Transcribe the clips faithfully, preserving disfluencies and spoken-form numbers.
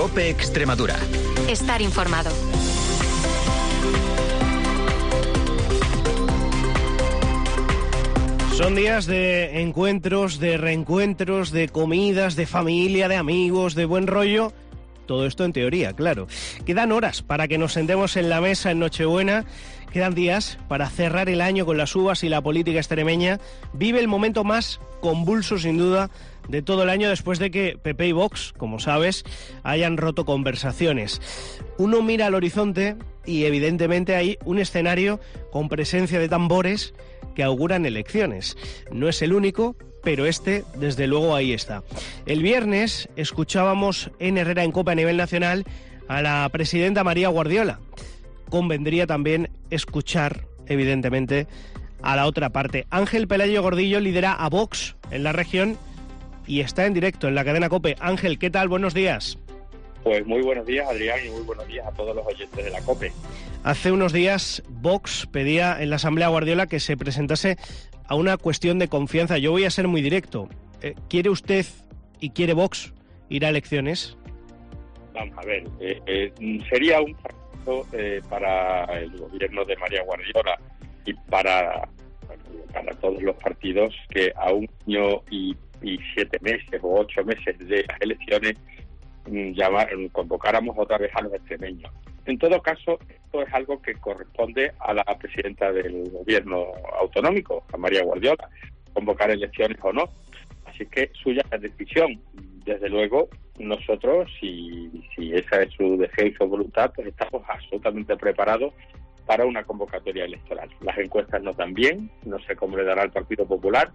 COPE Extremadura. Estar informado. Son días de encuentros, de reencuentros, de comidas, de familia, de amigos, de buen rollo. Todo esto en teoría, claro. Quedan horas para que nos sentemos en la mesa en Nochebuena. Quedan días para cerrar el año con las uvas y la política extremeña. Vive el momento más convulso, sin duda, de todo el año, después de que P P y Vox, como sabes, hayan roto conversaciones. Uno mira al horizonte y evidentemente hay un escenario con presencia de tambores que auguran elecciones. No es el único, pero este, desde luego, ahí está. El viernes escuchábamos en Herrera en COPE a nivel nacional a la presidenta María Guardiola. Convendría también escuchar, evidentemente, a la otra parte. Ángel Pelayo Gordillo lidera a Vox en la región y está en directo en la cadena COPE. Ángel, ¿qué tal? Buenos días. Pues muy buenos días, Adrián, y muy buenos días a todos los oyentes de la COPE. Hace unos días Vox pedía en la Asamblea Guardiola que se presentase a una cuestión de confianza. Yo voy a ser muy directo. Eh, ¿Quiere usted y quiere Vox ir a elecciones? Vamos a ver, eh, eh, sería un fracaso eh, para el gobierno de María Guardiola y para, para todos los partidos que a un año y, y siete meses o ocho meses de las elecciones llamar, convocáramos otra vez a los extremeños. En todo caso, esto es algo que corresponde a la presidenta del gobierno autonómico, a María Guardiola, convocar elecciones o no. Así que suya es la decisión. Desde luego, nosotros, si, si esa es su deseo y su voluntad, pues estamos absolutamente preparados para una convocatoria electoral. Las encuestas nos dan bien, no sé cómo le dará al Partido Popular,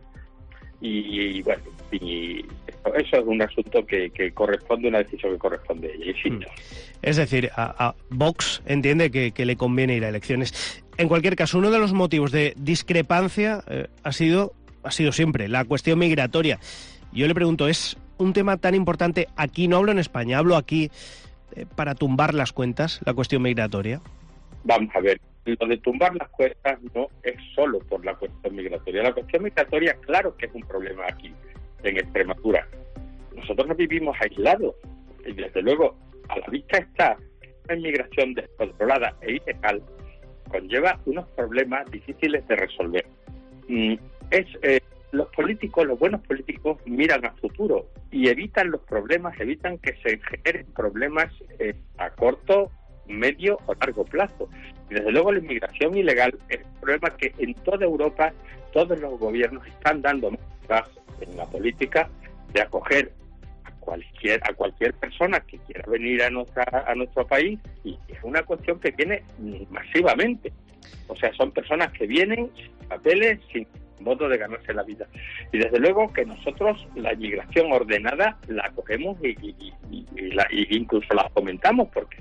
y bueno, y eso, eso es un asunto que, que corresponde, una decisión que corresponde a ella, insisto. Es decir, a, a Vox entiende que, que le conviene ir a elecciones. En cualquier caso, uno de los motivos de discrepancia eh, ha sido ha sido siempre la cuestión migratoria. Yo le pregunto, ¿es un tema tan importante aquí, no hablo en España, hablo aquí, eh, para tumbar las cuentas, la cuestión migratoria? Vamos a ver. Lo de tumbar las cuentas no es solo por la cuestión migratoria. La cuestión migratoria, claro que es un problema aquí, en Extremadura. Nosotros no vivimos aislados. Y desde luego, a la vista está una inmigración descontrolada e ilegal, conlleva unos problemas difíciles de resolver. Mm, es eh, los políticos, los buenos políticos, miran al futuro y evitan los problemas, evitan que se generen problemas eh, a corto, medio o largo plazo. Y desde luego la inmigración ilegal es un problema que en toda Europa todos los gobiernos están dando más en la política de acoger a cualquier a cualquier persona que quiera venir a nuestra a nuestro país, y es una cuestión que viene masivamente. O sea, son personas que vienen sin papeles, sin modo de ganarse la vida. Y desde luego que nosotros la inmigración ordenada la acogemos y, y, y, y, la, y incluso la fomentamos porque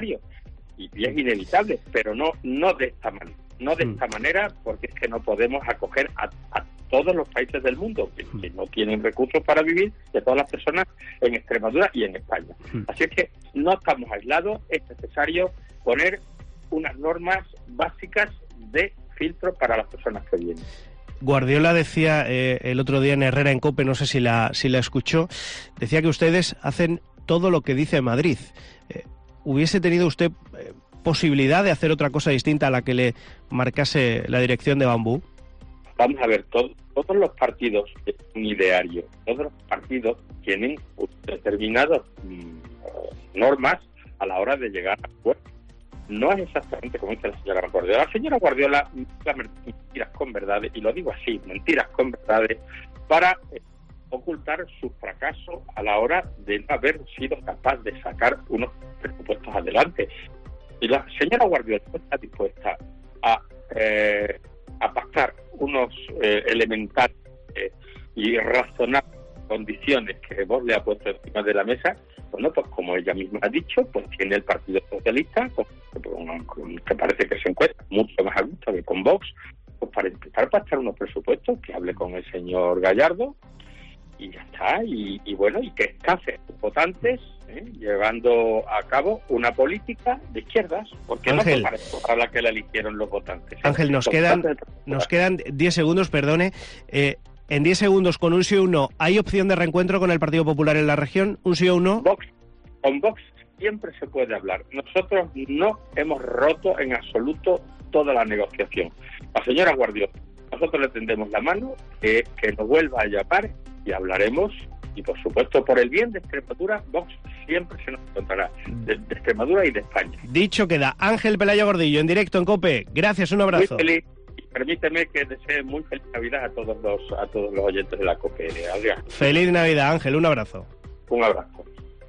y es inevitable, pero no no de esta manera, no de esta manera, porque es que no podemos acoger a, a todos los países del mundo que, que no tienen recursos para vivir, de todas las personas en Extremadura y en España. Así es que no estamos aislados, es necesario poner unas normas básicas de filtro para las personas que vienen. Guardiola decía eh, el otro día en Herrera en COPE, no sé si la si la escuchó, decía que ustedes hacen todo lo que dice Madrid. Eh, ¿Hubiese tenido usted eh, posibilidad de hacer otra cosa distinta a la que le marcase la dirección de Bambú? Vamos a ver, todo, todos los partidos tienen un ideario, todos los partidos tienen determinadas mmm, normas a la hora de llegar a acuerdos. No es exactamente como dice la señora Guardiola. La señora Guardiola mezcla mentiras con verdades, y lo digo así, mentiras con verdades, para eh, ocultar su fracaso a la hora de no haber sido capaz de sacar unos presupuestos adelante. Y la señora Guardiola está dispuesta a, eh, a pactar unos eh, elementales eh, y razonables condiciones que Vox le ha puesto encima de la mesa. Bueno, pues como ella misma ha dicho, pues tiene el Partido Socialista, con, con, con, que parece que se encuentra mucho más a gusto que con Vox, pues para empezar a pactar unos presupuestos, que hable con el señor Gallardo, y ya está, y, y bueno, y que escase votantes, ¿eh? llevando a cabo una política de izquierdas, porque Ángel, no fue para la que la eligieron los votantes. ¿eh? Ángel, nos los quedan votantes nos quedan diez segundos, perdone. Eh, en diez segundos, con un sí o un no, ¿hay opción de reencuentro con el Partido Popular en la región? ¿Un sí o un no? Vox, con Vox siempre se puede hablar. Nosotros no hemos roto en absoluto toda la negociación. La señora Guardiola, nosotros le tendemos la mano, que, que nos vuelva a llamar y hablaremos. Y por supuesto, por el bien de Extremadura, Vox siempre se nos encontrará, de, de Extremadura y de España. Dicho queda. Ángel Pelayo Gordillo, en directo en COPE. Gracias, un abrazo. Muy feliz. Y permíteme que desee muy feliz Navidad a todos los, a todos los oyentes de la COPE, Adrián. Feliz Navidad, Ángel, un abrazo. Un abrazo.